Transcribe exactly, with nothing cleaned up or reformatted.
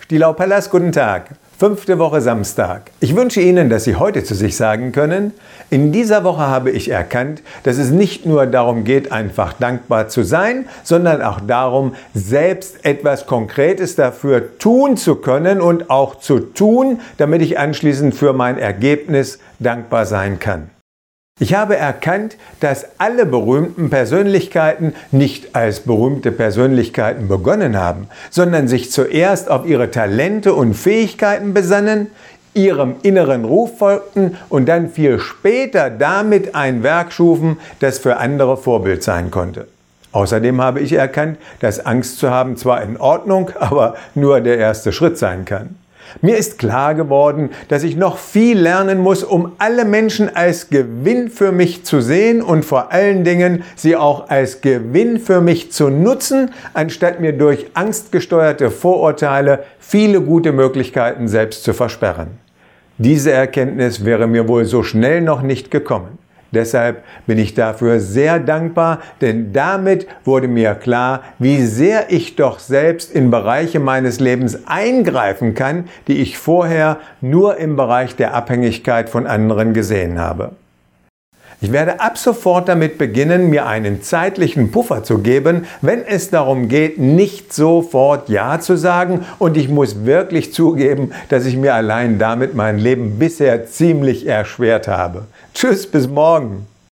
Die Laupellers, guten Tag. Fünfte Woche Samstag. Ich wünsche Ihnen, dass Sie heute zu sich sagen können: In dieser Woche habe ich erkannt, dass es nicht nur darum geht, einfach dankbar zu sein, sondern auch darum, selbst etwas Konkretes dafür tun zu können und auch zu tun, damit ich anschließend für mein Ergebnis dankbar sein kann. Ich habe erkannt, dass alle berühmten Persönlichkeiten nicht als berühmte Persönlichkeiten begonnen haben, sondern sich zuerst auf ihre Talente und Fähigkeiten besannen, ihrem inneren Ruf folgten und dann viel später damit ein Werk schufen, das für andere Vorbild sein konnte. Außerdem habe ich erkannt, dass Angst zu haben zwar in Ordnung, aber nur der erste Schritt sein kann. Mir ist klar geworden, dass ich noch viel lernen muss, um alle Menschen als Gewinn für mich zu sehen und vor allen Dingen sie auch als Gewinn für mich zu nutzen, anstatt mir durch angstgesteuerte Vorurteile viele gute Möglichkeiten selbst zu versperren. Diese Erkenntnis wäre mir wohl so schnell noch nicht gekommen. Deshalb bin ich dafür sehr dankbar, denn damit wurde mir klar, wie sehr ich doch selbst in Bereiche meines Lebens eingreifen kann, die ich vorher nur im Bereich der Abhängigkeit von anderen gesehen habe. Ich werde ab sofort damit beginnen, mir einen zeitlichen Puffer zu geben, wenn es darum geht, nicht sofort Ja zu sagen, und ich muss wirklich zugeben, dass ich mir allein damit mein Leben bisher ziemlich erschwert habe. Tschüss, bis morgen!